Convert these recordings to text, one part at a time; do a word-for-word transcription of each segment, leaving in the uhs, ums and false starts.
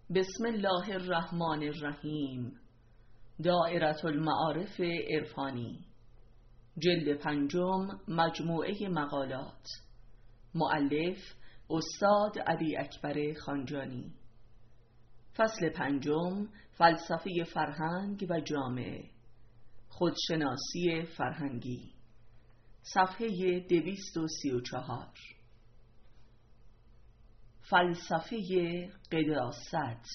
بسم الله الرحمن الرحیم. دائره المعارف عرفانی، جلد پنجم، مجموعه مقالات. مؤلف استاد علی اکبر خانجانی. فصل پنجم، فلسفه فرهنگ و جامعه، خودشناسی فرهنگی. صفحه دویست و سی و چهار. فلسفه قداست.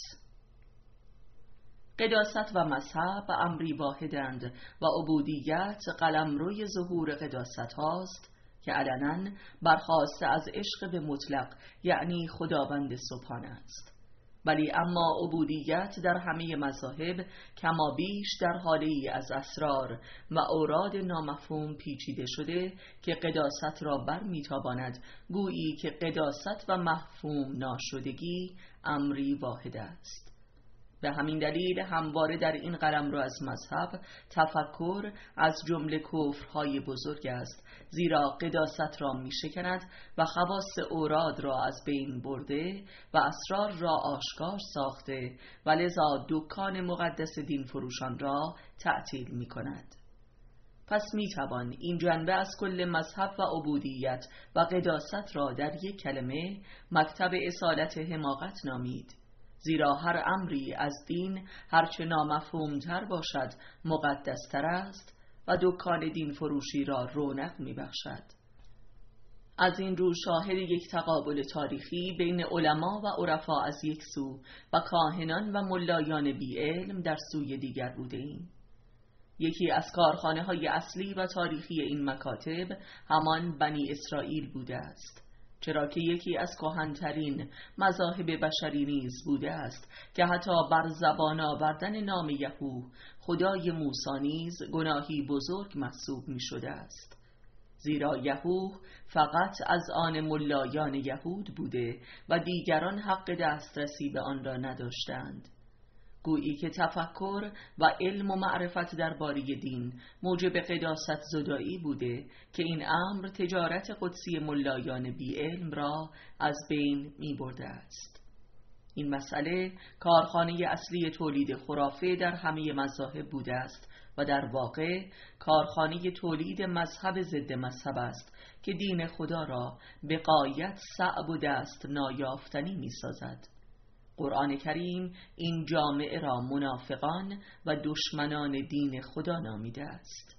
قداست و مذهب امری واحدند و عبودیت قلمروی ظهور قداست هاست که علنا برخاسته از عشق به مطلق، یعنی خداوند سبحان است. ولی اما عبودیت در همه مذاهب کما بیش در حالی از اسرار و اوراد نامفهوم پیچیده شده که قداست را بر میتاباند، گویی که قداست و مفهوم ناشدگی امری واحد است. به همین دلیل همواره در این قلمرو از مذهب تفکر از جمله کفرهای بزرگ است، زیرا قداست را می شکند و خواص اوراد را از بین برده و اسرار را آشکار ساخته و لذا دکان مقدس دین فروشان را تعطیل می کند. پس می توان این جنبه از کل مذهب و عبودیت و قداست را در یک کلمه مکتب اصالت حماقت نامید، زیرا هر امری از دین هرچه نامفهومتر باشد مقدستر است و دکان دین فروشی را رونق می بخشد. از این رو شاهد یک تقابل تاریخی بین علما و عرفا از یک سو و کاهنان و ملایان بی علم در سوی دیگر بوده ایم. یکی از کارخانه های اصلی و تاریخی این مکاتب همان بنی اسرائیل بوده است، چرا که یکی از کهن‌ترین مذاهب بشری نیز بوده است که حتی بر زبان آوردن نام یهوه خدای موسی نیز گناهی بزرگ محسوب می شده است، زیرا یهوه فقط از آن ملایان یهود بوده و دیگران حق دسترسی به آن را نداشتند. گویی که تفکر و علم و معرفت درباره دین موجب قداست زدایی بوده که این امر تجارت قدسی ملایان بی علم را از بین می برده است. این مسئله کارخانه اصلی تولید خرافه در همه مذاهب بوده است و در واقع کارخانه تولید مذهب ضد مذهب است که دین خدا را به غایت صعب و دست نایافتنی می سازد. قرآن کریم این جامعه را منافقان و دشمنان دین خدا نامیده است.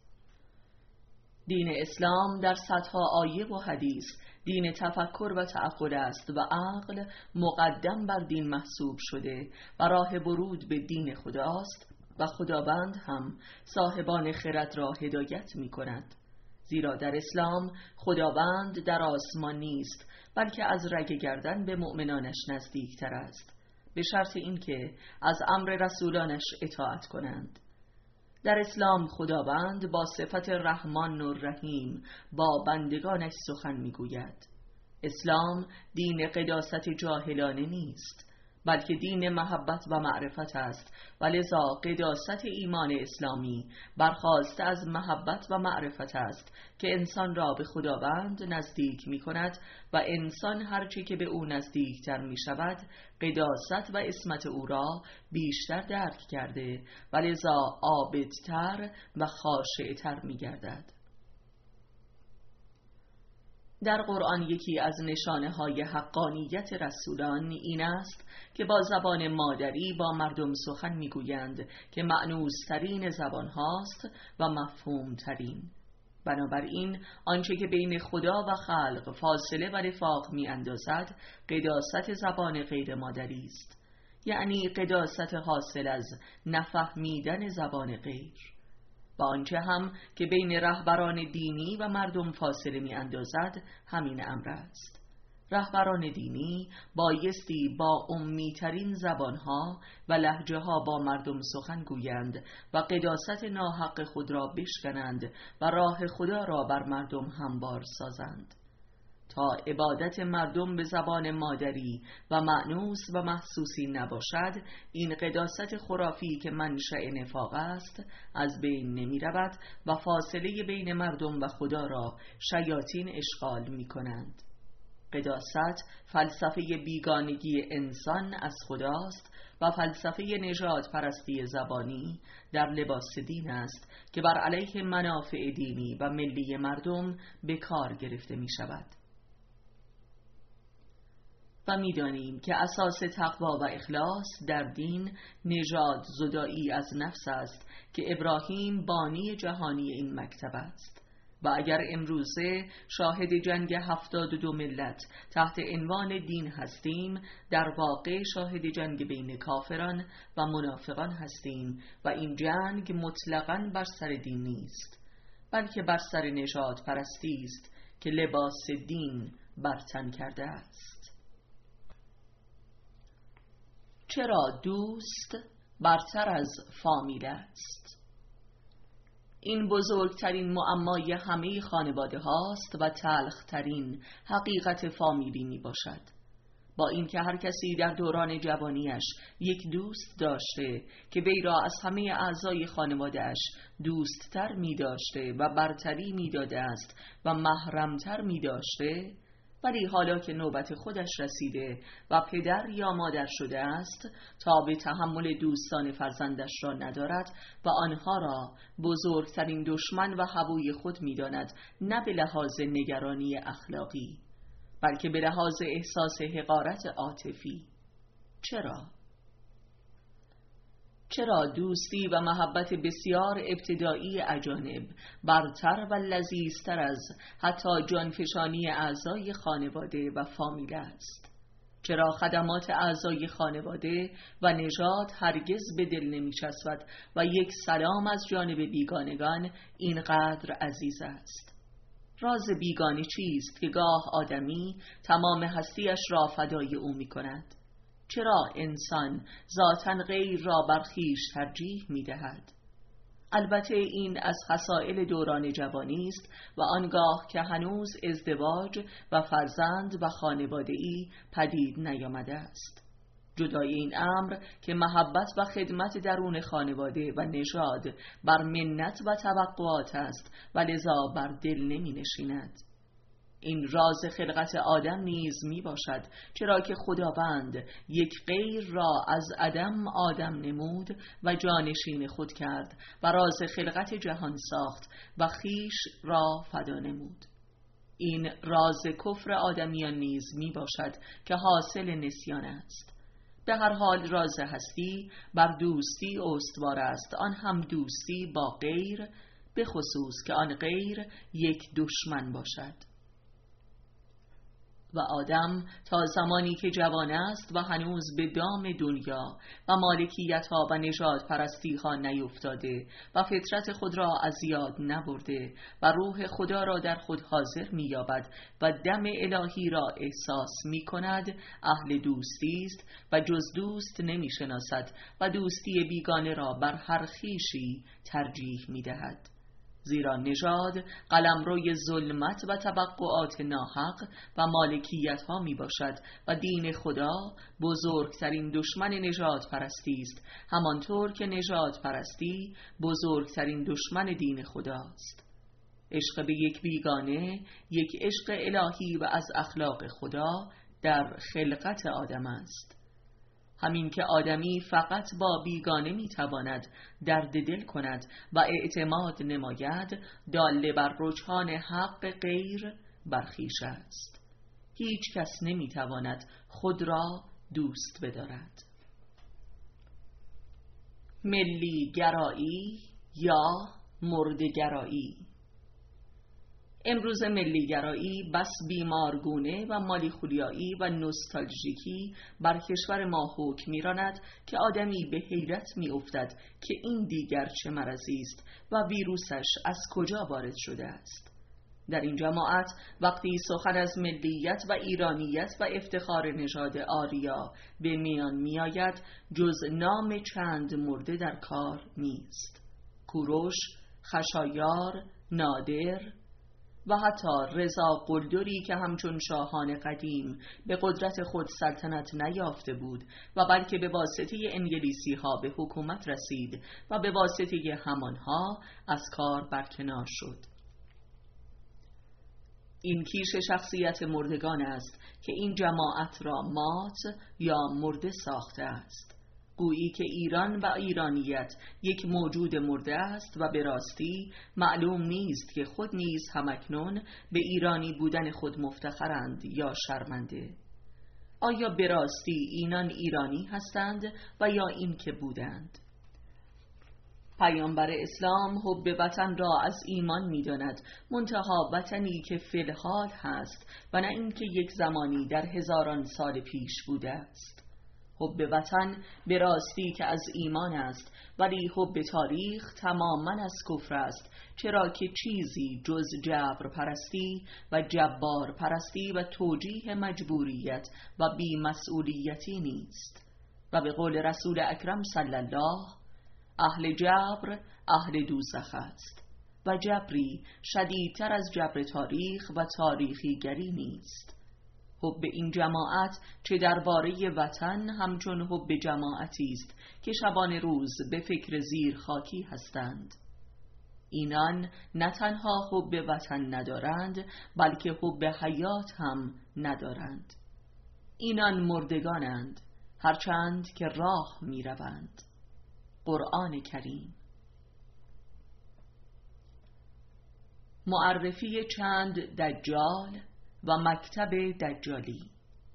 دین اسلام در صدها آیه و حدیث دین تفکر و تعقل است و عقل مقدم بر دین محسوب شده و راه ورود به دین خداست و خداوند هم صاحبان خرد را هدایت می کند، زیرا در اسلام خداوند در آسمان نیست بلکه از رگ گردن به مؤمنانش نزدیکتر است، به شرط اینکه از امر رسولانش اطاعت کنند. در اسلام خداوند با صفت رحمان و رحیم با بندگانش سخن میگوید. اسلام دین قداست جاهلانه نیست، بلکه دین محبت و معرفت است و لذا قداست ایمان اسلامی برخاسته از محبت و معرفت است که انسان را به خداوند نزدیک می کند و انسان هرچی که به او نزدیکتر می شود قداست و عصمت او را بیشتر درک کرده و لذا عابدتر و خاشعتر می گردد. در قرآن یکی از نشانه های حقانیت رسولان این است که با زبان مادری با مردم سخن میگویند که مأنوس‌ترین زبان هاست و مفهوم ترین. بنابراین آنچه که بین خدا و خلق فاصله و رفاق می اندازد قداست زبان غیر مادری است، یعنی قداست حاصل از نفهمیدن زبان غیر. و آنچه هم که بین رهبران دینی و مردم فاصله می اندازد همین امر است. رهبران دینی بایستی با امی ترین زبانها و لهجه ها با مردم سخن گویند و قداست ناحق خود را بشکنند و راه خدا را بر مردم هموار سازند. تا عبادت مردم به زبان مادری و مأنوس و محسوسی نباشد، این قداست خرافی که منشأ نفاق است از بین نمی رود و فاصله بین مردم و خدا را شیاطین اشغال می کنند. قداست فلسفه بیگانگی انسان از خداست و فلسفه نژاد پرستی زبانی در لباس دین است که بر علیه منافع دینی و ملی مردم به کار گرفته می شود. و می دانیم که اساس تقوا و اخلاص در دین نژاد زدایی از نفس است که ابراهیم بانی جهانی این مکتب است. و اگر امروزه شاهد جنگ هفتاد و دو ملت تحت عنوان دین هستیم، در واقع شاهد جنگ بین کافران و منافقان هستیم و این جنگ مطلقاً بر سر دین نیست، بلکه بر سر نژاد پرستی است که لباس دین بر تن کرده است. چرا دوست برتر از فامیل است؟ این بزرگترین معمای همه خانواده هاست و تلخترین حقیقت فامیلی می باشد. با اینکه هر کسی در دوران جوانیش یک دوست داشته که وی را از همه اعضای خانواده‌اش دوستتر می داشته و برتری می داده است و محرمتر می داشته، ولی حالا که نوبت خودش رسیده و پدر یا مادر شده است، تا به تحمل دوستان فرزندش را ندارد و آنها را بزرگترین دشمن و حبوی خود می داند، نه به لحاظ نگرانی اخلاقی بلکه به لحاظ احساس حقارت عاطفی. چرا؟ چرا دوستی و محبت بسیار ابتدایی اجانب برتر و لذیذتر از حتی جانفشانی اعضای خانواده و فامیل است؟ چرا خدمات اعضای خانواده و نژاد هرگز به دل نمی‌چسبد و یک سلام از جانب بیگانگان اینقدر عزیز است؟ راز بیگانه چیست که گاه آدمی تمام هستیش را فدای او می‌کند؟ چرا انسان ذاتاً غیر را بر خویش ترجیح می‌دهد؟ البته این از خصائل دوران جوانی است و آنگاه که هنوز ازدواج و فرزند و خانواده‌ای پدید نیامده است. جدای این امر که محبت و خدمت درون خانواده و نژاد بر منت و توقعات است و لذا بر دل نمی نشیند. این راز خلقت آدم نیز می باشد، چرا که خداوند یک غیر را از عدم آدم نمود و جانشین خود کرد و راز خلقت جهان ساخت و خیش را فدا نمود. این راز کفر آدمیان نیز می باشد که حاصل نسیان است. به هر حال راز هستی بر دوستی استوار است، آن هم دوستی با غیر، به خصوص که آن غیر یک دشمن باشد. و آدم تا زمانی که جوان است و هنوز به دام دنیا و مالکیت ها و نژاد پرستی ها نیفتاده و فطرت خود را از یاد نبرده و روح خدا را در خود حاضر می یابد و دم الهی را احساس می کند، اهل دوستی است و جز دوست نمی شناسد و دوستی بیگانه را بر هر خویشی ترجیح می دهد. زیرا نژاد قلمروی ظلمت و توقعات ناحق و مالکیت ها می باشد و دین خدا بزرگترین دشمن نژاد پرستی است، همانطور که نژاد پرستی بزرگترین دشمن دین خداست. عشق به یک بیگانه یک عشق الهی و از اخلاق خدا در خلقت آدم است. همین که آدمی فقط با بیگانه میتواند درد دل کند و اعتماد نماید، داله بر رجحان حق غیر بر خویش است. هیچ کس نمیتواند خود را دوست بدارد. ملی گرایی یا مردگرایی. امروز ملیگرایی بس بیمارگونه و مالیخولیایی و نوستالژیکی بر کشور ما حکم می‌راند که آدمی به حیرت می‌افتد که این دیگر چه مرضی است و ویروسش از کجا وارد شده است. در این جماعت وقتی سخن از ملیت و ایرانیت و افتخار نژاد آریا به میان می‌آید، جز نام چند مرده در کار نیست: کوروش، خشایار، نادر و حتی رضا قلدری که همچون شاهان قدیم به قدرت خود سلطنت نیافته بود و بلکه به واسطه انگلیسی ها به حکومت رسید و به واسطه همانها از کار برکنار شد. این کیش شخصیت مردگان است که این جماعت را مات یا مرده ساخته است. گویی که ایران و ایرانیت یک موجود مرده است و به راستی معلوم نیست که خود نیز همکنون به ایرانی بودن خود مفتخرند یا شرمنده. آیا به راستی اینان ایرانی هستند و یا این که بودند؟ پیامبر اسلام حب وطن را از ایمان می داند، منتها وطنی که فی الحال هست و نه اینکه یک زمانی در هزاران سال پیش بوده است. حب وطن به راستی که از ایمان است، ولی حب تاریخ تماما از کفر است، چرا که چیزی جز جبر پرستی و جبار پرستی و توجیه مجبوریت و بی‌مسئولیتی نیست. و به قول رسول اکرم صلی الله، اهل جبر اهل دوزخ است و جبری شدیدتر از جبر تاریخ و تاریخی گری نیست. حب این جماعت چه درباره وطن همچون حب جماعتی است که شبان روز به فکر زیر خاکی هستند. اینان نه تنها حب وطن ندارند بلکه حب حیات هم ندارند. اینان مردگانند هرچند که راه می روند. قرآن کریم. معرفی چند دجال و مکتب دجالی.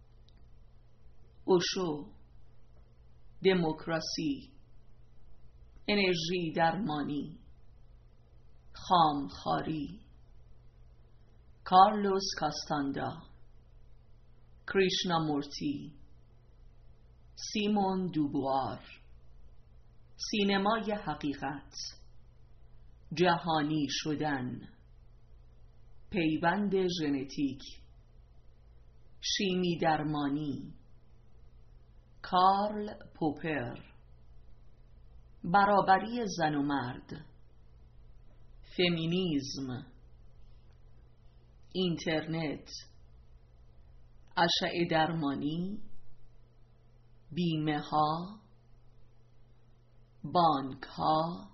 اوشو، دموکراسی، انرژی درمانی، خامخواری، کارلوس کاستاندا، کریشنامورتی، سیمون دوبوار، سینمای حقیقت، جهانی شدن، پیوند ژنتیک، شیمی درمانی، کارل پوپر، برابری زن و مرد، فمینیسم، اینترنت، اشعه درمانی، بیمه ها، بانک ها،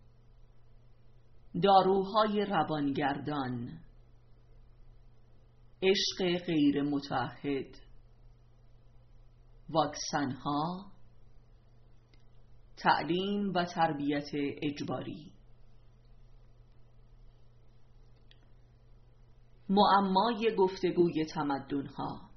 داروهای روانگردان، عشق غیر متعهد، واکسن ها، تعلیم و تربیت اجباری. معمای گفتگوی تمدن ها.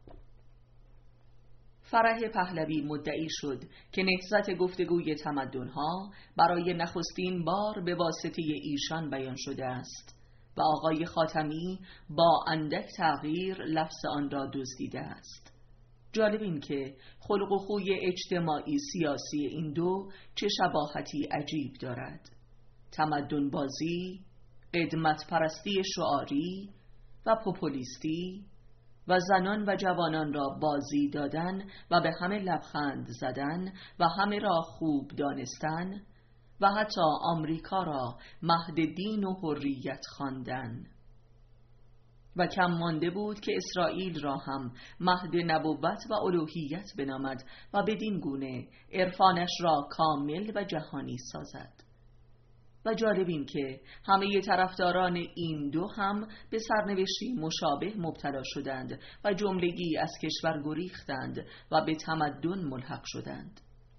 فرح پهلوی مدعی شد که نهضت گفتگوی تمدن ها برای نخستین بار به واسطه ایشان بیان شده است و آقای خاتمی با اندک تغییر لفظ آن را دزدیده است. جالب این که خلق و خوی اجتماعی سیاسی این دو چه شباهتی عجیب دارد. تمدن بازی، قدمت پرستی شعاری و پوپولیستی و زنان و جوانان را بازی دادن و به همه لبخند زدن و همه را خوب دانستن و حتی آمریکا را مهد دین و حریت خواندن. و کم مانده بود که اسرائیل را هم مهد نبوت و الوهیت بنامد و بدین گونه عرفانش را کامل و جهانی سازد. و جالب این که همه طرفداران این دو هم به سرنوشتی مشابه مبتلا شدند و جملگی از کشور گریختند و به تمدن ملحق شدند.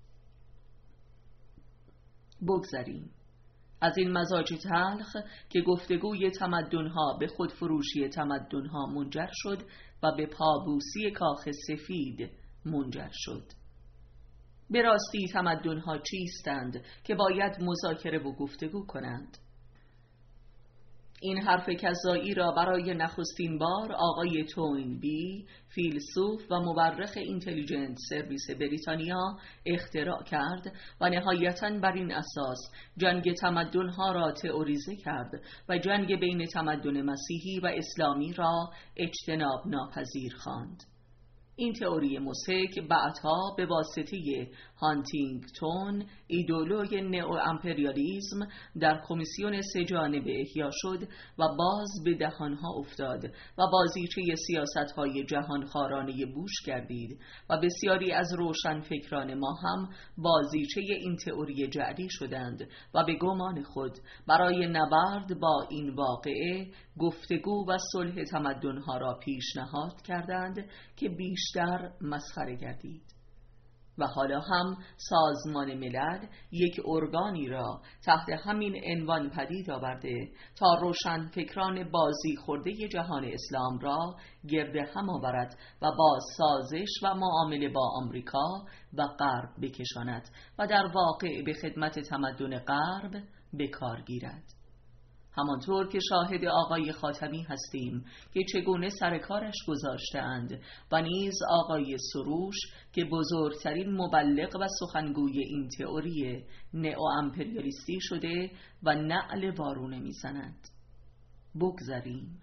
بگذریم از این مزاج تلخ که گفتگوی تمدن‌ها به خودفروشی تمدن‌ها منجر شد و به پابوسی کاخ سفید منجر شد. به راستی تمدن‌ها چیستند که باید مذاکره و گفتگو کنند؟ این حرف کذایی را برای نخستین بار آقای توینبی، فیلسوف و مورخ اینتلیجنت سرویس بریتانیا اختراع کرد و نهایتاً بر این اساس جنگ تمدن‌ها را تئوریزه کرد و جنگ بین تمدن مسیحی و اسلامی را اجتناب ناپذیر خواند. این تئوری موسیک بعدها به واسطه هانتینگتون، ایدئولوژ نئو امپریالیسم، در کمیسیون سه جانبه احیا شد و باز به دهانها افتاد و بازیچه سیاست‌های جهانخوارانه بوش گردید و بسیاری از روشنفکران ما هم بازیچه این تئوری جعلی شدند و به گمان خود برای نبرد با این واقعه گفتگو و صلح تمدن‌ها را پیشنهاد کردند که بیشتر مسخره گردید. و حالا هم سازمان ملل یک ارگانی را تحت همین عنوان پدید آورده تا روشنفکران بازی خورده جهان اسلام را گرد هم آورد و با سازش و معامله با آمریکا و غرب بکشاند و در واقع به خدمت تمدن غرب به کار گیرد. همانطور که شاهد آقای خاتمی هستیم که چگونه سر کارش گذاشتند و نیز آقای سروش که بزرگترین مبلغ و سخنگوی این تئوری نئو امپریالیستی شده و نعل وارونه میزند. بگذریم.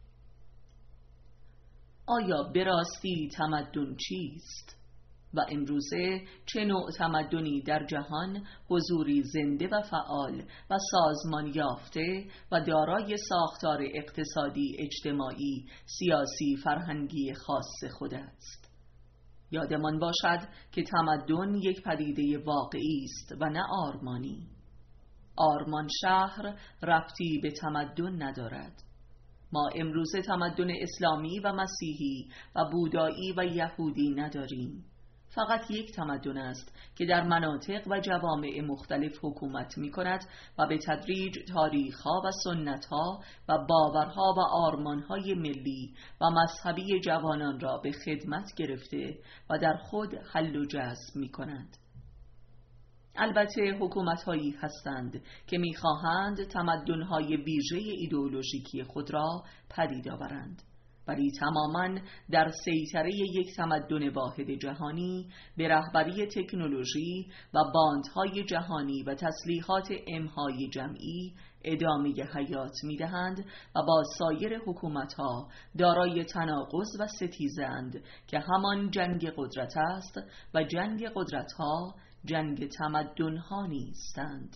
آیا به راستی تمدن چیست؟ و امروزه چه نوع تمدنی در جهان حضوری زنده و فعال و سازمان یافته و دارای ساختار اقتصادی، اجتماعی، سیاسی، فرهنگی خاص خود است؟ یادمان باشد که تمدن یک پدیده واقعی است و نه آرمانی. آرمان شهر ربطی به تمدن ندارد. ما امروزه تمدن اسلامی و مسیحی و بودایی و یهودی نداریم. فقط یک تمدن است که در مناطق و جوامع مختلف حکومت می کند و به تدریج تاریخها و سنتها و باورها و آرمانهای ملی و مذهبی جوانان را به خدمت گرفته و در خود حل و جذب می کند. البته حکومت‌هایی هستند که می‌خواهند تمدن‌های ویژه ایدئولوژیکی خود را پدید آورند، ولی تماماً در سیطره یک تمدن واحد جهانی به رهبری تکنولوژی و باندهای جهانی و تسلیحات امهای جمعی ادامه حیات می‌دهند و با سایر حکومت‌ها دارای تناقض و ستیزند که همان جنگ قدرت است و جنگ قدرت‌ها جنگ تمدن‌ها نیستند.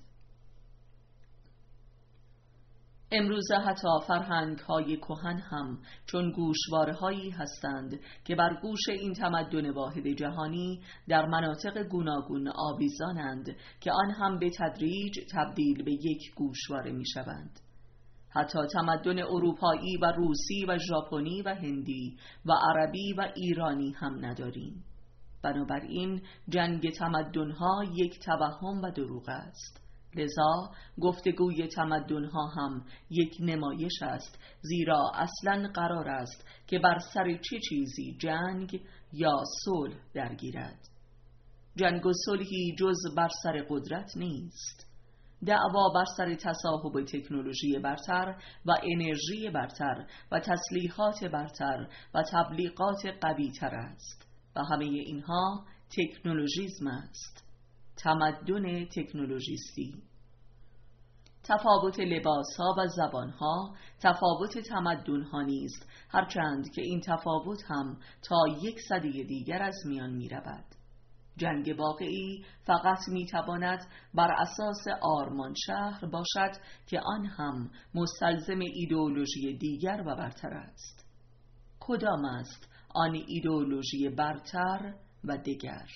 امروزه حتی فرهنگ‌های کهن هم چون گوشواره‌هایی هستند که بر گوش این تمدن واحد جهانی در مناطق گوناگون آویزانند که آن هم به تدریج تبدیل به یک گوشواره می‌شوند. حتی تمدن اروپایی و روسی و ژاپنی و هندی و عربی و ایرانی هم نداریم. بنابراین جنگ تمدن‌ها یک توهم و دروغ است. لذا گفتگوی تمدن‌ها هم یک نمایش است، زیرا اصلاً قرار است که بر سر چه چیزی جنگ یا صلح درگیرد. جنگ و صلحی جز بر سر قدرت نیست. دعوا بر سر تصاحب تکنولوژی برتر و انرژی برتر و تسلیحات برتر و تبلیغات قوی‌تر است و همه اینها تکنولوژیسم است. تمدن تکنولوژیستی. تفاوت لباسها و زبانها تفاوت تمدنها نیست، هرچند که این تفاوت هم تا یک سده دیگر از میان می رود. جنگ واقعی فقط می تواند بر اساس آرمان شهر باشد که آن هم مستلزم ایدئولوژی دیگر و برتر است. کدام است آن ایدئولوژی برتر و دیگر؟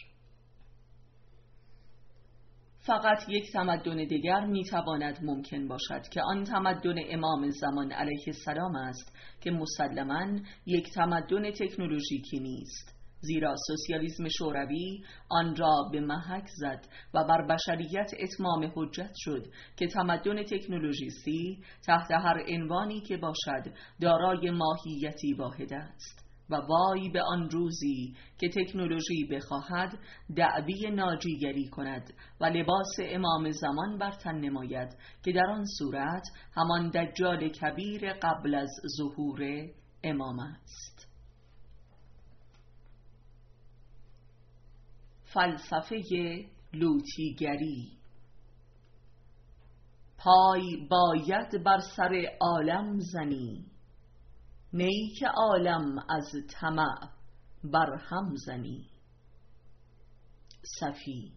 فقط یک تمدن دیگر میتواند ممکن باشد که آن تمدن امام زمان علیه السلام است که مسلماً یک تمدن تکنولوژیکی نیست، زیرا سوسیالیسم شوروی آن را به محک زد و بر بشریت اتمام حجت شد که تمدن تکنولوژیستی تحت هر عنوانی که باشد دارای ماهیتی واحد است. و وای به آن روزی که تکنولوژی بخواهد دعوی ناجیگری کند و لباس امام زمان بر تن نماید که در آن صورت همان دجال کبیر قبل از ظهور امام است. فلسفه لوطیگری. پای باید بر سر عالم زنی، نی که عالم از طمع برهم زنی. صفی.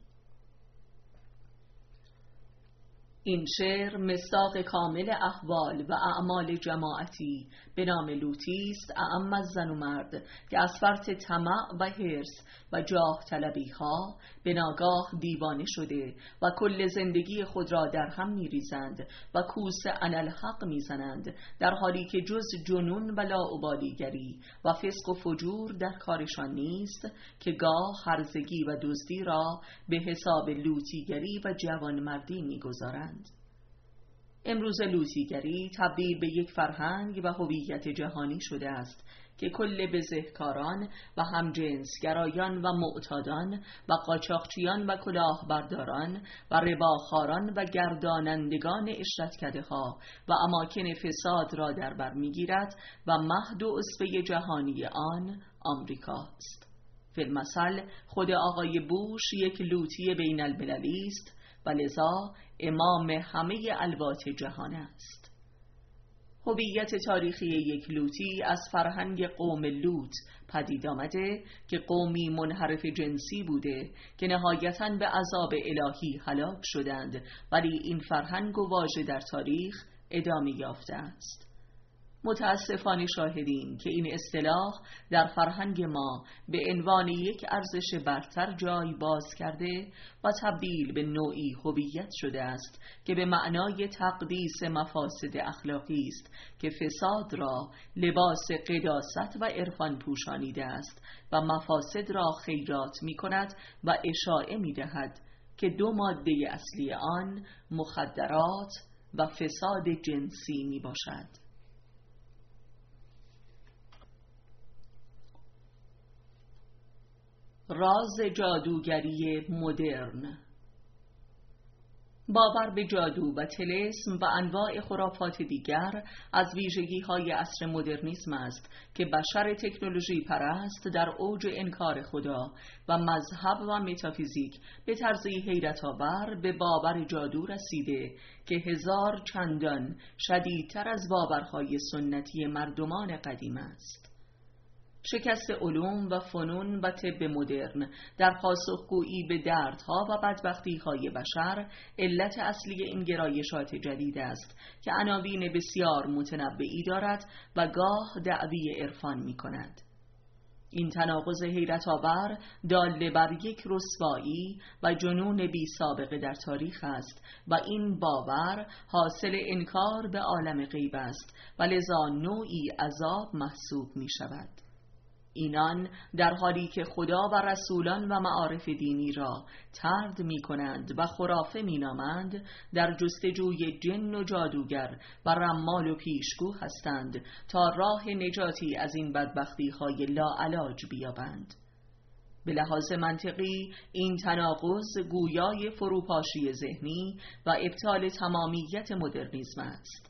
این شعر مصداق کامل احوال و اعمال جماعتی به نام لوطی است، اعم از زن و مرد، که از فرط طمع و حرص و جاه طلبی ها به ناگاه دیوانه شده و کل زندگی خود را در هم می‌ریزند و کوس انالحق می‌زنند، در حالی که جز جنون و لاابالیگری و فسق و فجور در کارشان نیست، که گاه هرزگی و دزدی را به حساب لوطیگری و جوانمردی می‌گذارند. امروز لوطیگری تبدیل به یک فرهنگ و هویت جهانی شده است که کل بزهکاران و همجنسگرایان و معتادان و قاچاقچیان و کلاهبرداران و رباخواران و گردانندگان عشرتکده‌ها و اماکن فساد را در بر می‌گیرد و مهد و اسوه جهانی آن آمریکاست. فی المثل خود آقای بوش یک لوطی بین المللی است و لذا امام همه الوات جهان است. هویت تاریخی یک لوطی از فرهنگ قوم لوط پدید آمده که قومی منحرف جنسی بوده که نهایتاً به عذاب الهی هلاک شدند، ولی این فرهنگ و واژه در تاریخ ادامه یافته است. متاسفانه شاهدیم که این اصطلاح در فرهنگ ما به عنوان یک ارزش برتر جای باز کرده و تبدیل به نوعی هویت شده است که به معنای تقدیس مفاسد اخلاقی است که فساد را لباس قداست و عرفان پوشانیده است و مفاسد را خیرات می کند و اشاعه می دهد که دو ماده اصلی آن مخدرات و فساد جنسی می باشد. راز جادوگری مدرن. باور به جادو و طلسم و انواع خرافات دیگر از ویژگی‌های عصر مدرنیسم است که بشر تکنولوژی پرست در اوج انکار خدا و مذهب و متافیزیک به طرزی حیرت آور به باور جادو رسیده که هزار چندان شدیدتر از باورهای سنتی مردمان قدیم است. شکست علوم و فنون و طب مدرن در پاسخگویی به دردها و بدبختی‌های بشر علت اصلی این گرایشات جدید است که عناوین بسیار متنوعی دارد و گاه دعوی عرفان می‌کند. این تناقض حیرت آور دال بر یک رسوایی و جنون بی سابقه در تاریخ است و این باور حاصل انکار به عالم غیب است و لذا نوعی عذاب محسوب می‌شود. اینان در حالی که خدا و رسولان و معارف دینی را طرد می کنند و خرافه می نامند، در جستجوی جن و جادوگر و رمال و پیشگو هستند تا راه نجاتی از این بدبختی های لاعلاج بیابند. به لحاظ منطقی این تناقض گویای فروپاشی ذهنی و ابطال تمامیت مدرنیسم است.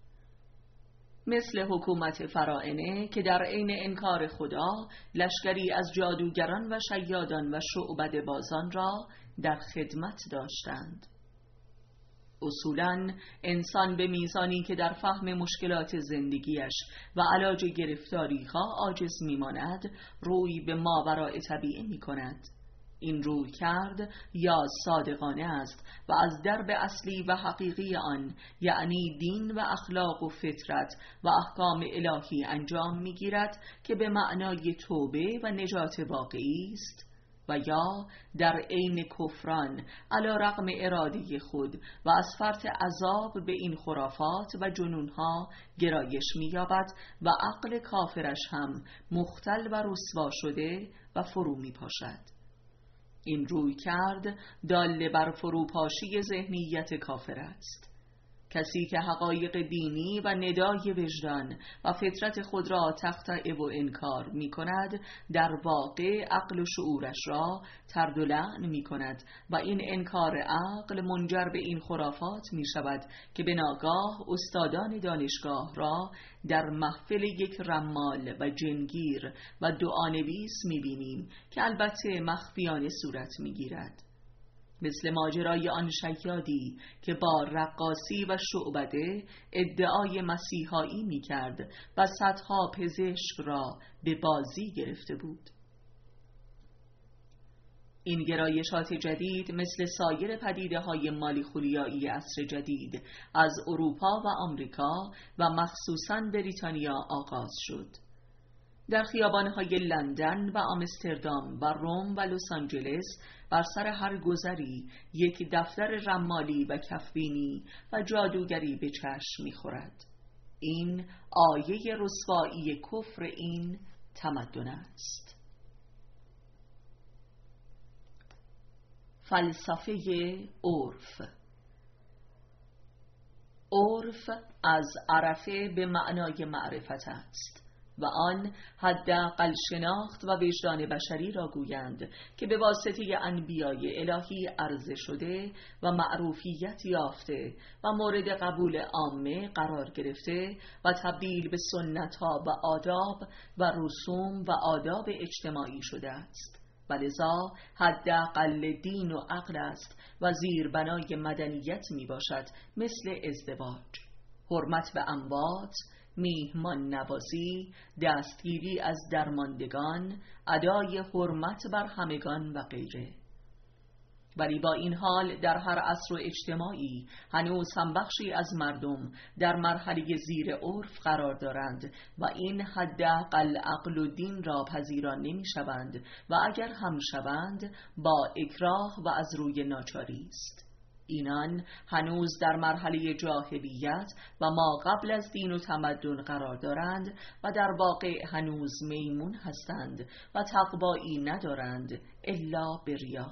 مثل حکومت فراعنه که در عین انکار خدا لشکری از جادوگران و شیادان و شعبده بازان را در خدمت داشتند. اصولاً انسان به میزانی که در فهم مشکلات زندگیش و علاج گرفتاری‌ها عاجز می‌ماند، روی به ماوراء طبیعه می‌کند. این روی کرد یا صادقانه است و از درب اصلی و حقیقی آن، یعنی دین و اخلاق و فطرت و احکام الهی انجام می‌گیرد که به معنای توبه و نجات واقعی است، و یا در عین کفران علی رغم اراده خود و از فرط عذاب به این خرافات و جنونها گرایش می‌یابد و عقل کافرش هم مختل و رسوا شده و فرو می‌پاشد. این روی کرد دال بر فروپاشی ذهنیت کافر است. کسی که حقایق دینی و ندای وجدان و فطرت خود را تخطئه و انکار می کند، در واقع عقل و شعورش را طرد و لعن می کند و این انکار عقل منجر به این خرافات می شود که به ناگاه استادان دانشگاه را در محفل یک رمال و جنگیر و دعانویس می بینیم که البته مخفیانه صورت می گیرد. مثل ماجرای آن شیادی که با رقاصی و شعبده ادعای مسیحایی می کرد و صدها پزشک را به بازی گرفته بود. این گرایشات جدید مثل سایر پدیده‌های مالیخولیایی عصر جدید از اروپا و آمریکا و مخصوصاً بریتانیا آغاز شد. در خیابان‌های لندن و آمستردام و روم و لس آنجلس بر سر هر گذری یک دفتر رمالی و کفبینی و جادوگری به چشم می‌خورد. این آیه رسوایی کفر این تمدن است. فلسفه عرف. عرف از عرفه به معنای معرفت است و آن حداقل شناخت و وجدان بشری را گویند که به واسطه انبیای الهی عرضه شده و معروفیت یافته و مورد قبول عامه قرار گرفته و تبدیل به سنت‌ها و آداب و رسوم و آداب اجتماعی شده است و لذا حداقل دین و عقل است و زیربنای مدنیت می باشد، مثل ازدواج، حرمت به اموات، میهمان نوازی، دستگیری از درماندگان، ادای حرمت بر همگان و غیره. ولی با این حال در هر عصر و اجتماعی هنوز هم بخشی از مردم در مرحله زیر عرف قرار دارند و این حداقل عقل و دین را پذیرا نمی شوند و اگر هم شوند با اکراه و از روی ناچاری است. اینان هنوز در مرحله جاهلیت و ما قبل از دین و تمدن قرار دارند و در واقع هنوز میمون هستند و تقوایی ندارند الا به ریا.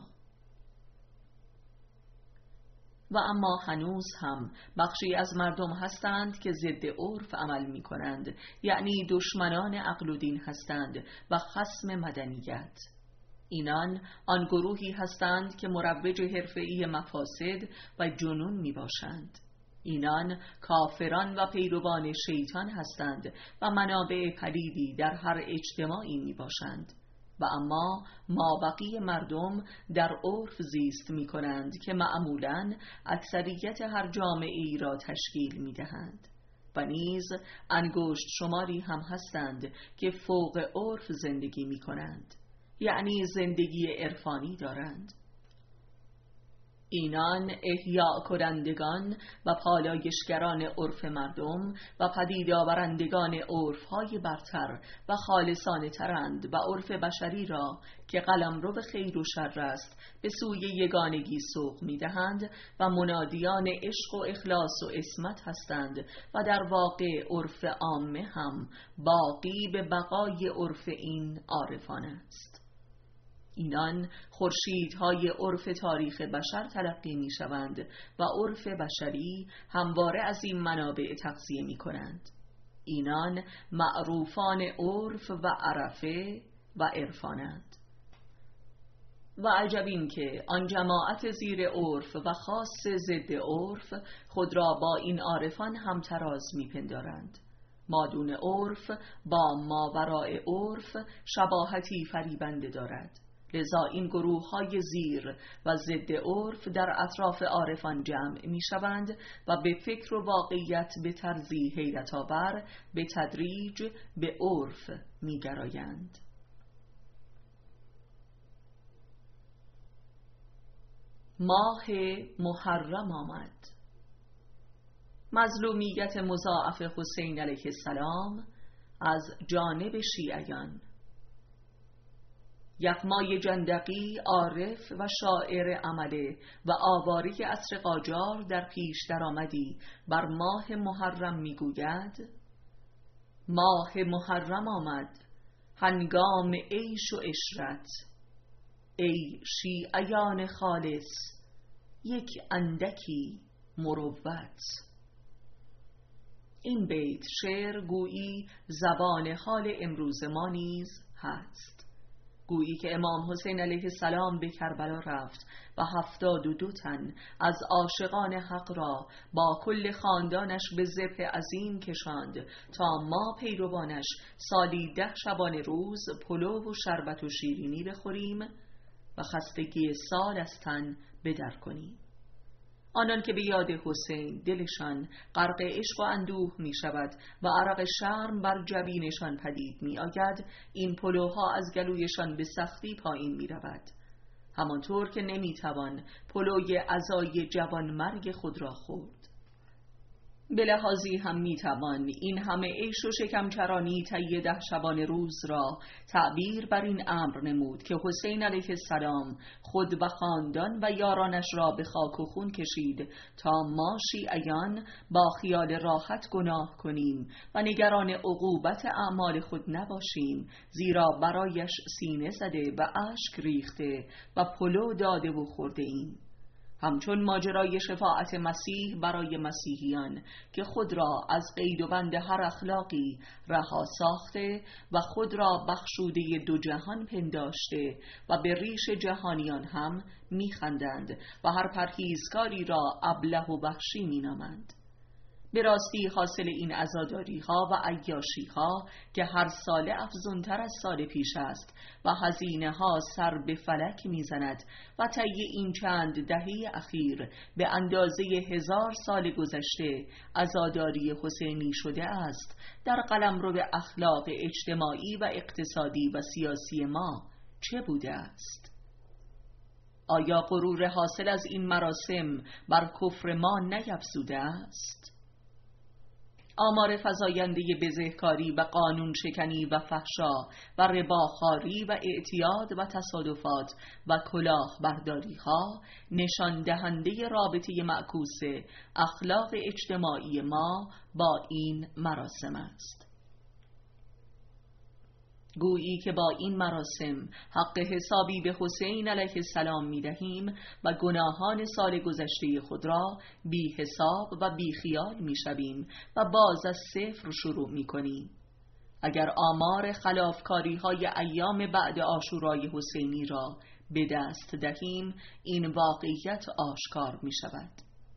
و اما هنوز هم بخشی از مردم هستند که ضد عرف عمل می کنند، یعنی دشمنان عقل و دین هستند و خصم مدنیت. اینان آن گروهی هستند که مروج حرفه‌ای مفاسد و جنون می باشند. اینان کافران و پیروان شیطان هستند و منابع پلیدی در هر اجتماعی می باشند. و اما مابقی مردم در عرف زیست می کنند که معمولاً اکثریت هر جامعه‌ای را تشکیل می دهند و نیز انگشت شماری هم هستند که فوق عرف زندگی می کنند، یعنی زندگی عرفانی دارند. اینان احیاء کنندگان و پالایشگران عرف مردم و پدید آورندگان عرف‌های برتر و خالصانه ترند و عرف بشری را که قلمرو به خیر و شر است به سوی یگانگی سوق می‌دهند و منادیان عشق و اخلاص و عصمت هستند و در واقع عرف عامه هم باقی به بقای عرف این عارفان است. اینان خورشیدهای عرف تاریخ بشر تلقی می شوند و عرف بشری همواره از این منابع تغذیه می کنند. اینان معروفان عرف و عرفه و عرفانند. و عجب این که آن جماعت زیر عرف و خاص ضد عرف خود را با این عارفان هم تراز می پندارند. مادون عرف با ماوراء عرف شباهتی فریبنده دارد. لذا این گروه های زیر و ضد عرف در اطراف عارفان جمع می شوند و به فکر و واقعیت به طرزی حیرت آور به تدریج به عرف می گرایند. ماه محرم آمد. مظلومیت مضاعف حسین علیه السلام از جانب شیعیان. یغمای جندقی عارف و شاعر عمله و آواره عصر قاجار در پیش درآمدی بر ماه محرم میگوید: ماه محرم آمد هنگام عیش و عشرت، ای شیعیان خالص یک اندکی مروت. این بیت شعر گویی زبان حال امروز ما نیز هست. گویی که امام حسین علیه السلام به کربلا رفت و هفتاد و دو تن از عاشقان حق را با کل خاندانش به ذبح عظیم کشاند تا ما پیروانش سالی ده شبانه روز پلو و شربت و شیرینی بخوریم و خستگی سال از تن بدر کنیم. آنان که به یاد حسین دلشان غرق عشق و اندوه می شود و عرق شرم بر جبینشان پدید می آید، این پلوها از گلویشان به سختی پایین می رود. همانطور که نمیتوان پلوی عزای جوانمرگ خود را خورد. به لحاظی هم میتوان این همه عیش و شکمچرانی طی ده شبانه روز را تعبیر بر این امر نمود که حسین علیه السلام خود و خاندان و یارانش را به خاک و خون کشید تا ما شیعیان با خیال راحت گناه کنیم و نگران عقوبت اعمال خود نباشیم، زیرا برایش سینه زده و اشک ریخته و پلو داده و خورده ایم. همچون ماجرای شفاعت مسیح برای مسیحیان که خود را از قید و بند هر اخلاقی رها ساخته و خود را بخشوده دو جهان پنداشته و به ریش جهانیان هم میخندند و هر پرهیزکاری را ابله و وحشی مینامند. به راستی حاصل این عزاداری ها و عیاشی ها که هر سال افزونتر از سال پیش است و هزینه ها سر به فلک میزند و طی این چند دهه اخیر به اندازه هزار سال گذشته عزاداری حسینی شده است، در قلمرو اخلاق اجتماعی و اقتصادی و سیاسی ما چه بوده است؟ آیا غرور حاصل از این مراسم بر کفر ما نیفزوده است؟ آمار فزاینده بزهکاری و قانون شکنی و فحشا و رباخواری و اعتیاد و تصادفات و کلاه برداری ها نشان دهنده رابطه معکوس اخلاق اجتماعی ما با این مراسم است. گویی که با این مراسم حق حسابی به حسین علیه السلام می دهیم و گناهان سال گذشته خود را بی حساب و بی خیال می شویم و باز از صفر شروع می کنیم. اگر آمار خلافکاری های ایام بعد عاشورای حسینی را به دست دهیم، این واقعیت آشکار می شود.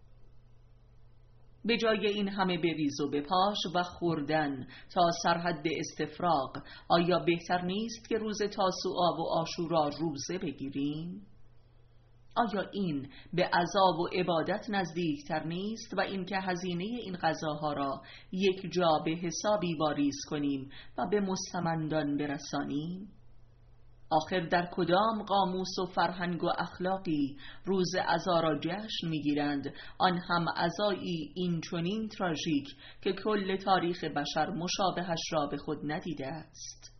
به جای این همه بریز و بپاش و خوردن تا سرحد استفراغ، آیا بهتر نیست که روز تاسوعا و عاشورا روزه بگیریم؟ آیا این به عذاب و عبادت نزدیکتر نیست و این که هزینه این غذاها را یک جا به حسابی واریز کنیم و به مستمندان برسانیم؟ آخر در کدام قاموس و فرهنگ و اخلاقی روز عزا را جشن میگیرند، آن هم عزایی این چنین تراژیک که کل تاریخ بشر مشابهش را به خود ندیده است؟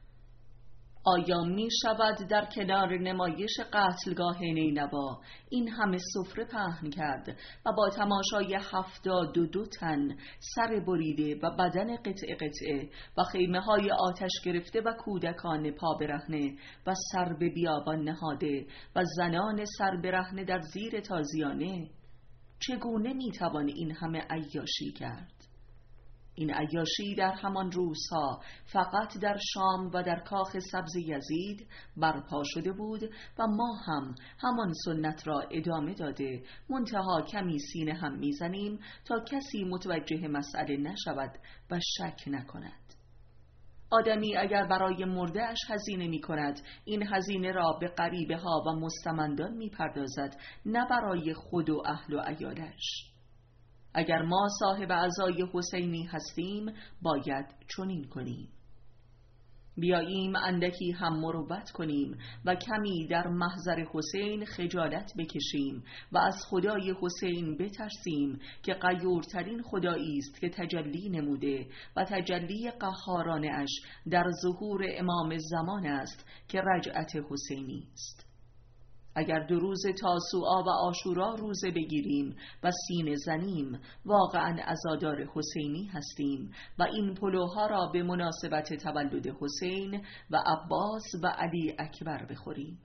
آیا می شود در کنار نمایش قتلگاه نینوا این همه سفره پهن کرد و با تماشای هفتاد و دو تن سر بریده و بدن قطعه قطعه و خیمه های آتش گرفته و کودکان پا برهنه و سر به بیابان نهاده و زنان سر برهنه در زیر تازیانه، چگونه می توان این همه عیاشی کرد؟ این عیاشی در همان روزها فقط در شام و در کاخ سبز یزید برپا شده بود و ما هم همان سنت را ادامه داده، منتها کمی سینه هم میزنیم تا کسی متوجه مسئله نشود و شک نکند. آدمی اگر برای مرده اش هزینه می کند، این هزینه را به غریبه ها و مستمندان می پردازد، نه برای خود و اهل و عیالش. اگر ما صاحب عزای حسینی هستیم باید چنین کنیم. بیاییم اندکی هم مروت کنیم و کمی در محضر حسین خجالت بکشیم و از خدای حسین بترسیم که غیورترین خدایی است که تجلی نموده و تجلی قهارانه اش در ظهور امام زمان است که رجعت حسینی است. اگر دو روز تاسوعا و عاشورا روزه بگیریم و سینه زنیم، واقعا عزادار حسینی هستیم و این پلوها را به مناسبت تولد حسین و عباس و علی اکبر بخوریم.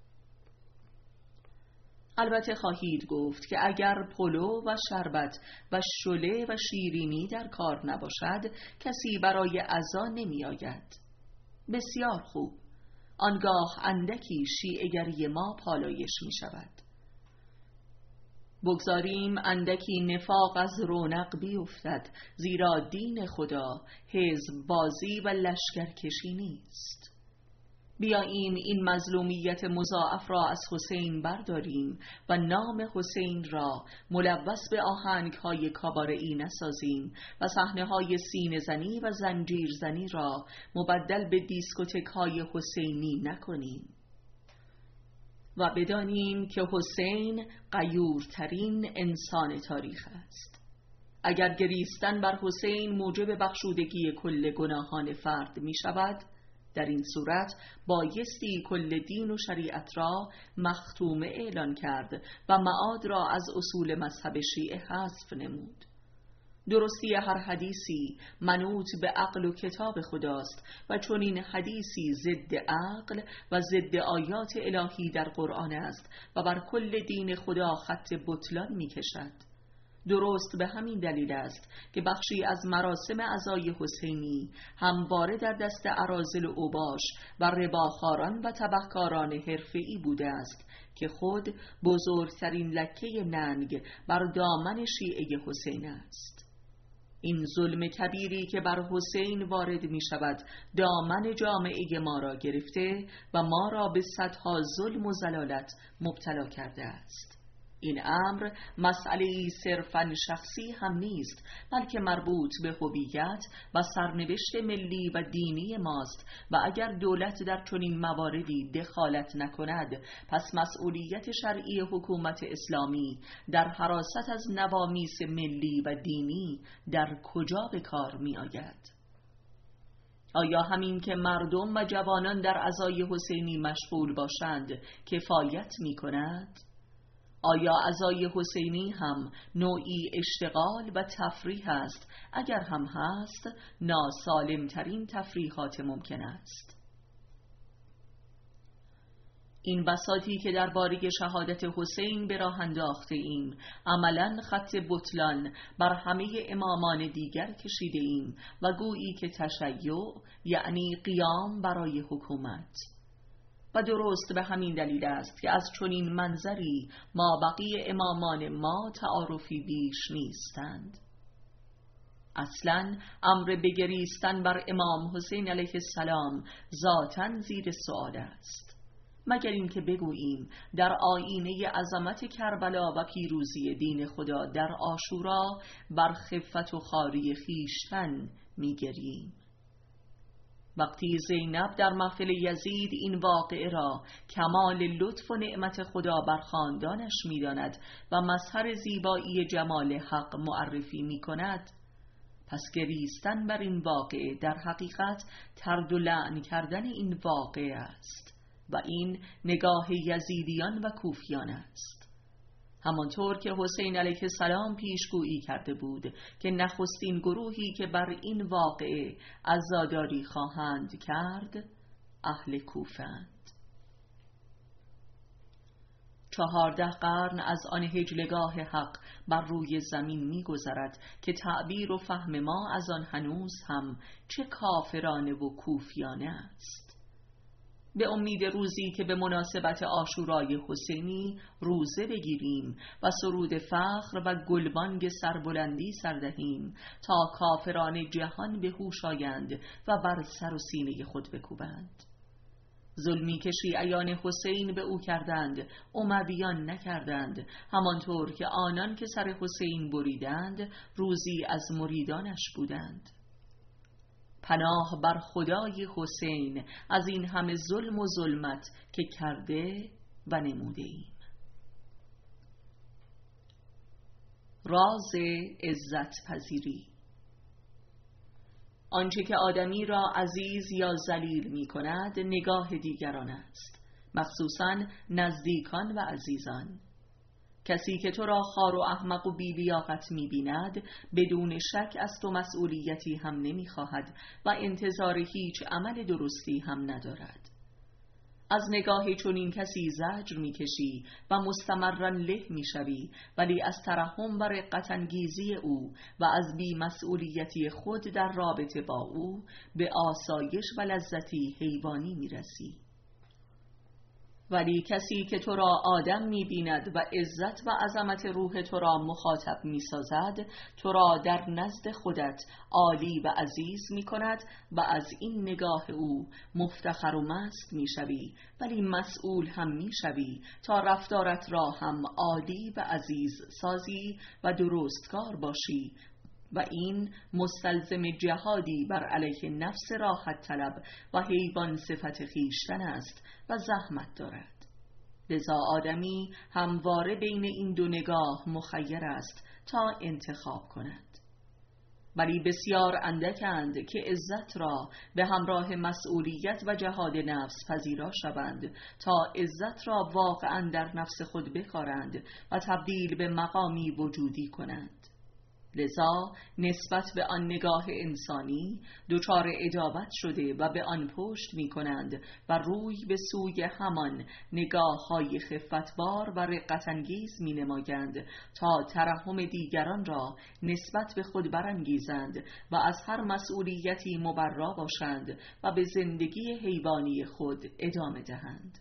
البته خواهید گفت که اگر پلو و شربت و شله و شیرینی در کار نباشد کسی برای عزا نمی آید. بسیار خوب، آنگاه اندکی شیعه‌گری ما پالایش می شود. بگذاریم اندکی نفاق از رونق بیفتد، زیرا دین خدا حزب بازی و لشکرکشی نیست. بیاییم این مظلومیت مضاعف را از حسین برداریم و نام حسین را ملوث به آهنگ‌های کاباره‌ای نسازیم و صحنه‌های سینه زنی و زنجیر زنی را مبدل به دیسکوتک‌های حسینی نکنیم. و بدانیم که حسین غیورترین انسان تاریخ است. اگر گریستن بر حسین موجب بخشودگی کل گناهان فرد می شود، در این صورت بایستی کل دین و شریعت را مختومه اعلان کرد و معاد را از اصول مذهب شیعه حذف نمود. درستی هر حدیثی منوط به عقل و کتاب خداست و چون این حدیثی ضد عقل و ضد آیات الهی در قرآن است و بر کل دین خدا خط بطلان می کشد. درست به همین دلیل است که بخشی از مراسم عزای حسینی همواره در دست اراذل و اوباش و رباخاران و تبهکاران حرفه‌ای بوده است که خود بزرگترین لکه ننگ بر دامن شیعه حسین است. این ظلم کبیری که بر حسین وارد می شود دامن جامعه ما را گرفته و ما را به صدها ظلم و ضلالت مبتلا کرده است. این امر مسئله صرفاً شخصی هم نیست، بلکه مربوط به هویت و سرنوشت ملی و دینی ماست و اگر دولت در چنین مواردی دخالت نکند، پس مسئولیت شرعی حکومت اسلامی در حراست از نوامیس ملی و دینی در کجا به کار می آید؟ آیا همین که مردم و جوانان در عزای حسینی مشغول باشند کفایت می کند؟ آیا عزای حسینی هم نوعی اشتغال و تفریح است؟ اگر هم هست، ناسالمترین تفریحات ممکن است. این بساطی که درباره شهادت حسین به راه انداخته ایم عملاً خط بطلان بر همه امامان دیگر کشیده ایم و گویی که تشیع یعنی قیام برای حکومت. و درست به همین دلیل است که از چنین منظری ما بقیه امامان ما تعارفی بیش نیستند. اصلاً امر بگریستن بر امام حسین علیه السلام ذاتاً زیر سؤال است، مگر این که بگوییم در آیینه عظمت کربلا و پیروزی دین خدا در عاشورا بر خفت و خواری خویشتن می‌گرییم. وقتی زینب در محفل یزید این واقعه را کمال لطف و نعمت خدا بر خاندانش می‌داند و مظهر زیبایی جمال حق معرفی می‌کند، پس گریستن بر این واقعه در حقیقت طرد و لعن کردن این واقعه است و این نگاه یزیدیان و کوفیان است. همانطور که حسین علیه السلام پیشگویی کرده بود که نخستین گروهی که بر این واقعه عزاداری خواهند کرد اهل کوفه اند. چهارده قرن از آن هجلگاه حق بر روی زمین می گذرد که تعبیر و فهم ما از آن هنوز هم چه کافرانه و کوفیانه است. به امید روزی که به مناسبت عاشورای حسینی روزه بگیریم و سرود فخر و گلبانگ سربلندی سردهیم تا کافران جهان به هوش آیند و بر سر و سینه خود بکوبند. ظلمی که شیعیان حسین به او کردند امویان نکردند، همانطور که آنان که سر حسین بریدند روزی از مریدانش بودند. پناه بر خدای حسین از این همه ظلم و ظلمت که کرده و نموده ایم. راز عزت پذیری. آنچه که آدمی را عزیز یا ذلیل می کند نگاه دیگران است، مخصوصاً نزدیکان و عزیزان. کسی که تو را خار و احمق و بی‌لیاقت می‌بیند بدون شک از تو مسئولیتی هم نمی‌خواهد و انتظار هیچ عمل درستی هم ندارد. از نگاه چنین کسی زجر می‌کشی و مستمراً له می‌شوی، ولی از ترحم و رقت انگیزی او و از بی‌مسئولیتی خود در رابطه با او به آسایش و لذتی حیوانی می‌رسی. ولی کسی که تو را آدم می‌بیند و عزت و عظمت روح تو را مخاطب می‌سازد، تو را در نزد خودت عالی و عزیز می‌کند و از این نگاه او مفتخر و مست می‌شوی، ولی مسئول هم می‌شوی تا رفتارت را هم عالی و عزیز سازی و درستکار باشی و این مستلزم جهادی بر علیه نفس راحت طلب و حیوان صفت خویشتن است و زحمت دارد. لذا آدمی همواره بین این دو نگاه مخیر است تا انتخاب کند. ولی بسیار اندکند که عزت را به همراه مسئولیت و جهاد نفس پذیرا شوند تا عزت را واقعا در نفس خود بکارند و تبدیل به مقامی وجودی کنند. لذا نسبت به آن نگاه انسانی دچار عداوت شده و به آن پشت می کنند و روی به سوی همان نگاه های خفتبار و رقت‌انگیز می نمایند تا ترحم دیگران را نسبت به خود برانگیزند و از هر مسئولیتی مبرا باشند و به زندگی حیوانی خود ادامه دهند.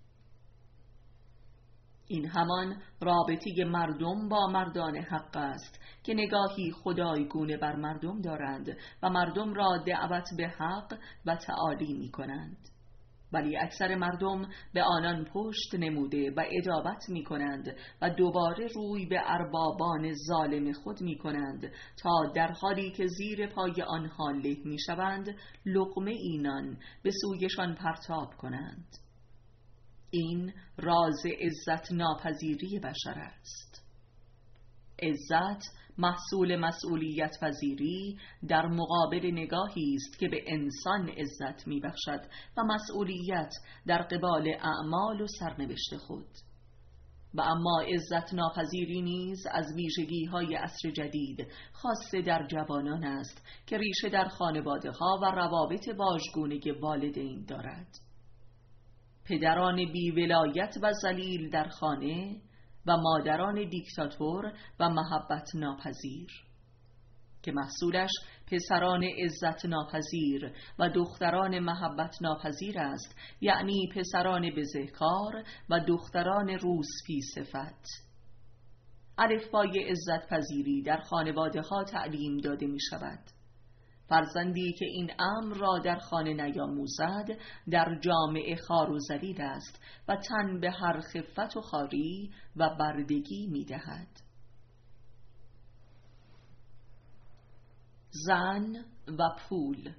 این همان رابطه مردم با مردان حق است که نگاهی خدایگونه بر مردم دارند و مردم را دعوت به حق و تعالی می کنند. ولی اکثر مردم به آنان پشت نموده و عداوت می کنند و دوباره روی به اربابان ظالم خود می کنند تا در حالی که زیر پای آنها له می شوند لقمه اینان به سویشان پرتاب کنند. این راز عزت ناپذیری بشر است. عزت محصول مسئولیت پذیری در مقابل نگاهی است که به انسان عزت می بخشد و مسئولیت در قبال اعمال و سرنوشت خود. و اما عزت ناپذیری نیز از ویژگی های عصر جدید خاصه در جوانان است که ریشه در خانواده ها و روابط واژگونه والدین دارد. پدران بی ولایت و ذلیل در خانه و مادران دیکتاتور و محبت ناپذیر که محصولش پسران عزت ناپذیر و دختران محبت ناپذیر است، یعنی پسران بزهکار و دختران روسپی صفت. الفبای عزت پذیری در خانواده ها تعلیم داده می شود. فرزندی که این امر را در خانه نیاموزد در جامعه خوار و ذلیل است و تن به هر خفت و خواری و بردگی می دهد. زن و پول.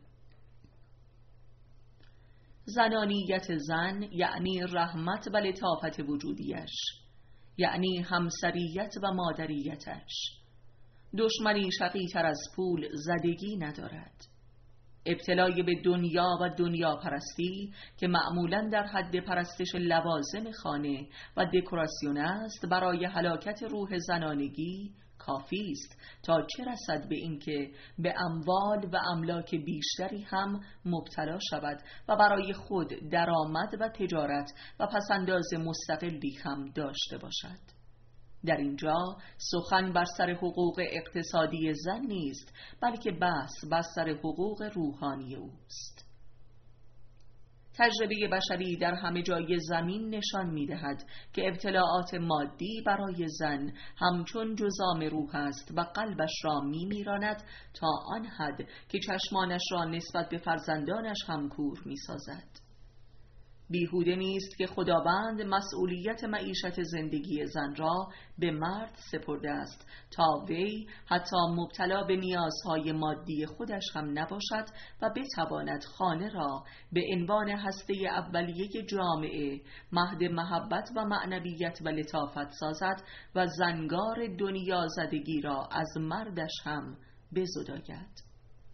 زنانیت زن یعنی رحمت و لطافت وجودیش، یعنی همسریت و مادریتش. دشمنی شقی‌تر از پول زدگی ندارد. ابتلای به دنیا و دنیا پرستی که معمولاً در حد پرستش لوازم خانه و دکوراسیون است برای هلاکت روح زنانگی کافی است تا چه رسد به اینکه به اموال و املاک بیشتری هم مبتلا شود و برای خود درآمد و تجارت و پسنداز مستقلی هم داشته باشد. در اینجا سخن بر سر حقوق اقتصادی زن نیست، بلکه بحث بر سر حقوق روحانی اوست. تجربه بشری در همه جای زمین نشان می‌دهد که ابتلاعات مادی برای زن همچون جذام روح است و قلبش را می‌میراند تا آن حد که چشمانش را نسبت به فرزندانش هم کور می‌سازد. بیهوده نیست که خداوند مسئولیت معیشت زندگی زن را به مرد سپرده است تا وی حتی مبتلا به نیازهای مادی خودش هم نباشد و بتواند خانه را به عنوان هسته اولیه جامعه مهد محبت و معنویت و لطافت سازد و زنگار دنیا زدگی را از مردش هم بزداید.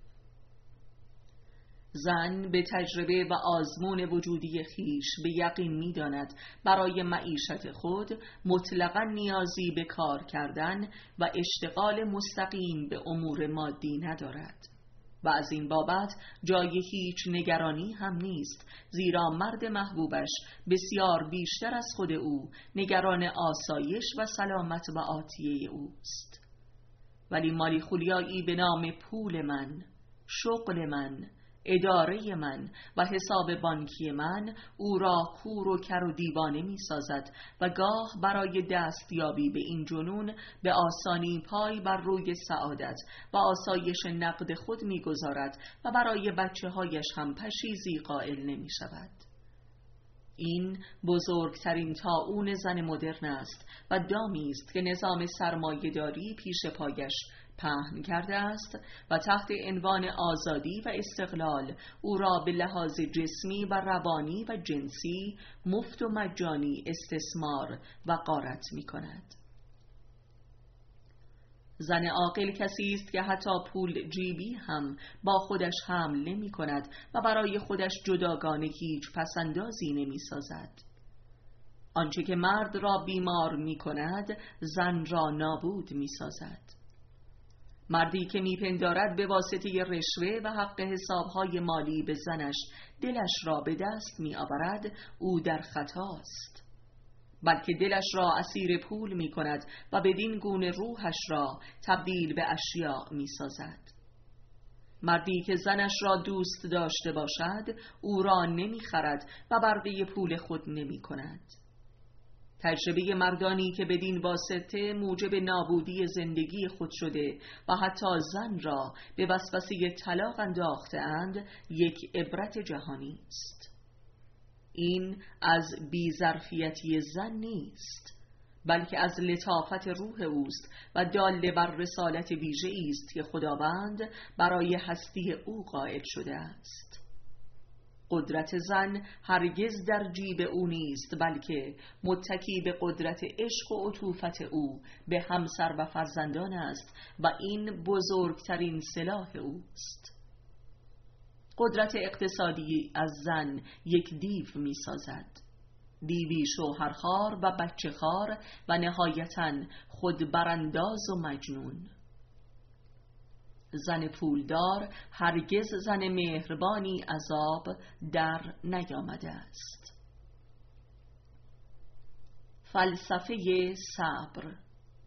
زن به تجربه و آزمون وجودی خیش به یقین می داند برای معیشت خود مطلقاً نیازی به کار کردن و اشتغال مستقیم به امور مادی ندارد و از این بابت جای هیچ نگرانی هم نیست، زیرا مرد محبوبش بسیار بیشتر از خود او نگران آسایش و سلامت و عاطیه اوست. ولی مالی خولیایی به نام پول من، شغل من، اداره من و حساب بانکی من او را کور و کر و دیوانه می سازد و گاه برای دستیابی به این جنون به آسانی پای بر روی سعادت و آسایش نقد خود می گذارد و برای بچه هایش هم پشیزی قائل نمی شود. این بزرگترین طاعون زن مدرن است و دامی است که نظام سرمایه‌داری پیش پایش پهن کرده است و تحت عنوان آزادی و استقلال او را به لحاظ جسمی و روانی و جنسی مفت و مجانی استثمار و غارت می کند. زن عاقل کسی است که حتی پول جیبی هم با خودش حمل نمی کند و برای خودش جداگانه هیچ پسندازی نمی سازد. آنچه که مرد را بیمار می کند زن را نابود می سازد. مردی که می پندارد به واسطه رشوه و حق حسابهای مالی به زنش دلش را به دست می آورد او در خطاست، بلکه دلش را اسیر پول می کند و بدین گونه روحش را تبدیل به اشیاء می سازد. مردی که زنش را دوست داشته باشد او را نمی خرد و بردهی پول خود نمی کند. تجربه مردانی که بدین واسطه موجب نابودی زندگی خود شده و حتی زن را به وسوسه طلاق انداخته اند یک عبرت جهانی است. این از بی‌ظرفیتی زن نیست، بلکه از لطافت روح اوست و دال بر رسالت ویژه‌ای است که خداوند برای هستی او قائل شده است. قدرت زن هرگز در جیب او نیست، بلکه متکی به قدرت عشق و عطوفت او به همسر و فرزندان است و این بزرگترین سلاح اوست. قدرت اقتصادی از زن یک دیو می سازد، دیوی شوهرخوار و بچه خار و نهایتاً خود برانداز و مجنون. زن پولدار هرگز زن مهربانی عذاب در نیامده است. فلسفه صبر.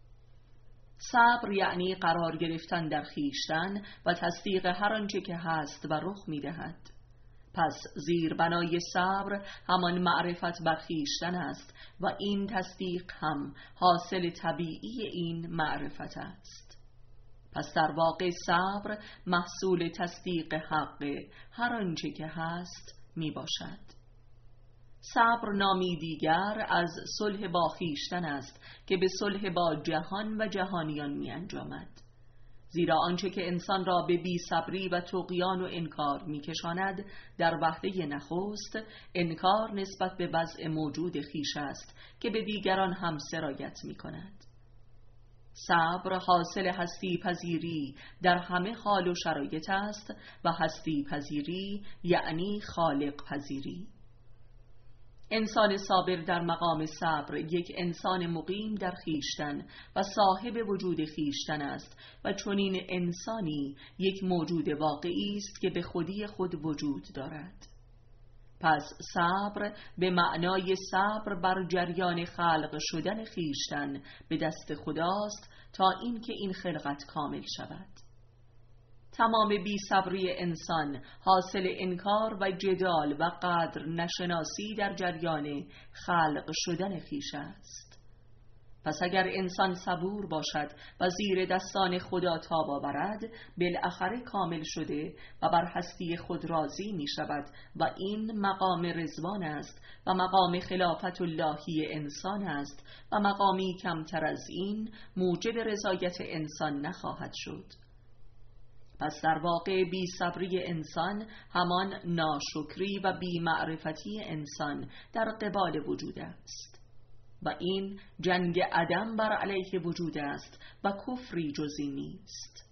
صبر یعنی قرار گرفتن در خویشتن و تصدیق هر آنچه که هست و رخ می‌دهد. پس زیربنای صبر همان معرفت بر خویشتن است و این تصدیق هم حاصل طبیعی این معرفت است. پس در واقع صبر محصول تصدیق حق هر آنچه که هست می باشد. صبر نامی دیگر از صلح با خویشتن است که به صلح با جهان و جهانیان می انجامد. زیرا آنچه که انسان را به بی صبری و طغیان و انکار می کشاند در وهله نخست انکار نسبت به وضع موجود خویش است که به دیگران هم سرایت می کند. صبر حاصل هستی پذیری در همه حال و شرایط است و هستی پذیری یعنی خالق پذیری. انسان صابر در مقام صبر یک انسان مقیم در خویشتن و صاحب وجود خویشتن است و چنین انسانی یک موجود واقعی است که به خودی خود وجود دارد. پس صبر به معنای صبر بر جریان خلق شدن خویشتن به دست خداست تا اینکه این خلقت کامل شود. تمام بی صبری انسان حاصل انکار و جدال و قدر نشناسی در جریان خلق شدن خویش است. پس اگر انسان صبور باشد و زیر دستان خدا تاب آورد بالاخره کامل شده و بر هستی خود راضی می شود و این مقام رضوان است و مقام خلافت اللهی انسان است و مقامی کمتر از این موجب رضایت انسان نخواهد شد. پس در واقع بی صبری انسان همان ناشکری و بی معرفتی انسان در قبال وجود است و این جنگ عدم بر علیه وجود است و کفری جزی نیست.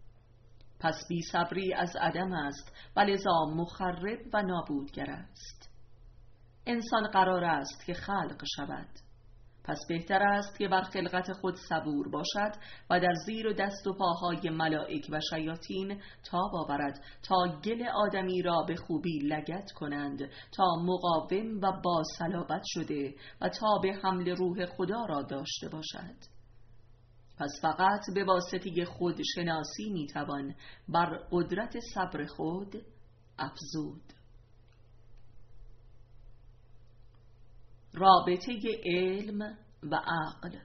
پس بی صبری از عدم است و لذا مخرب و نابودگر است. انسان قرار است که خلق شود، پس بهتر است که بر خلقت خود صبور باشد و در زیر و دست و پاهای ملائک و شیاطین تاب آورد تا گل آدمی را به خوبی لگد کنند تا مقاوم و با صلابت شده و تا به حمل روح خدا را داشته باشد. پس فقط به واسطه خود شناسی میتوان بر قدرت صبر خود افزود. رابطه علم و عقل.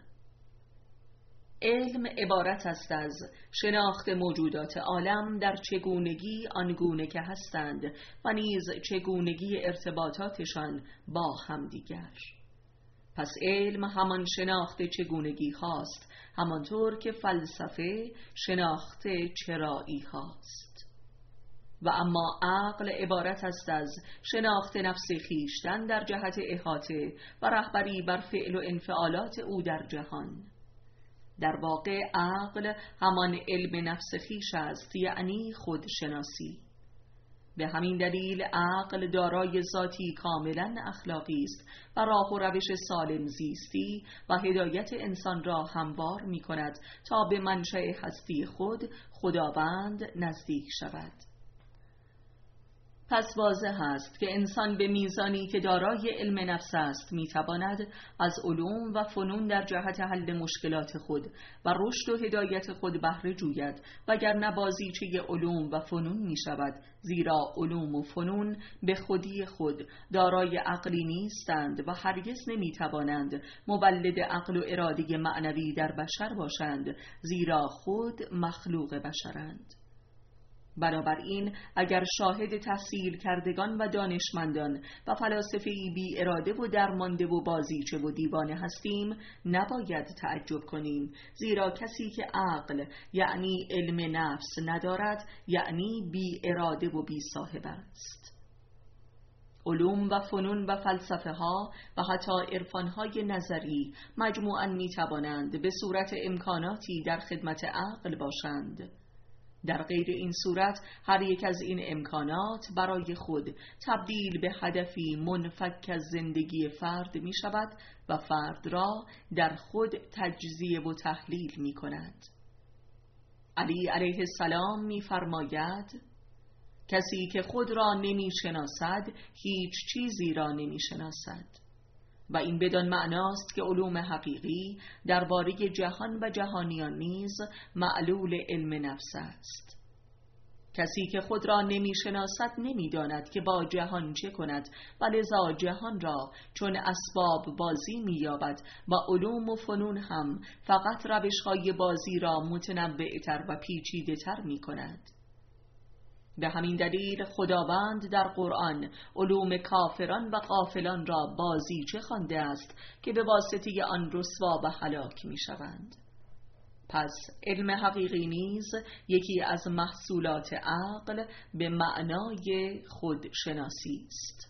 علم عبارت است از شناخت موجودات عالم در چگونگی آنگونه که هستند و نیز چگونگی ارتباطاتشان با همدیگر. پس علم همان شناخت چگونگی هاست، همانطور که فلسفه شناخت چرایی هاست. و اما عقل عبارت است از شناخت نفس خویشتن در جهت احاطه و رهبری بر فعل و انفعالات او در جهان. در واقع عقل همان علم نفس خویش است، یعنی خودشناسی. به همین دلیل عقل دارای ذاتی کاملا اخلاقی است و راه و روش سالم زیستی و هدایت انسان را هموار می کند تا به منشأ هستی خود، خداوند، نزدیک شود. پس واضح است که انسان به میزانی که دارای علم نفس است میتواند از علوم و فنون در جهت حل مشکلات خود و رشد و هدایت خود بهره جوید، وگرنه بازیچه علوم و فنون می شود، زیرا علوم و فنون به خودی خود دارای عقلی نیستند و هرگز نمیتوانند مولد عقل و اراده معنوی در بشر باشند، زیرا خود مخلوق بشرند. بنابراین اگر شاهد تحصیل کردگان و دانشمندان و فلاسفه‌ای بی اراده و درمانده و بازیچه و دیوانه هستیم، نباید تعجب کنیم، زیرا کسی که عقل یعنی علم نفس ندارد، یعنی بی اراده و بی صاحب است. علوم و فنون و فلسفه ها و حتی عرفان های نظری مجموعاً می توانند به صورت امکاناتی در خدمت عقل باشند. در غیر این صورت هر یک از این امکانات برای خود تبدیل به هدفی منفک از زندگی فرد می شود و فرد را در خود تجزیه و تحلیل می کند. علی علیه السلام می فرماید کسی که خود را نمی شناسد هیچ چیزی را نمی شناسد، و این بدان معناست که علوم حقیقی درباره جهان و جهانیان نیز معلول علم نفس است. کسی که خود را نمی شناسد نمی داند که با جهان چه کند و لذا جهان را چون اسباب بازی می یابد و علوم و فنون هم فقط روش‌های بازی را متنوع‌تر و پیچیده‌تر می کند. به همین دلیل خداوند در قرآن علوم کافران و غافلان را بازیچه خوانده است که به واسطه آن رسوا و هلاک می شوند. پس علم حقیقی نیز یکی از محصولات عقل به معنای خودشناسی است.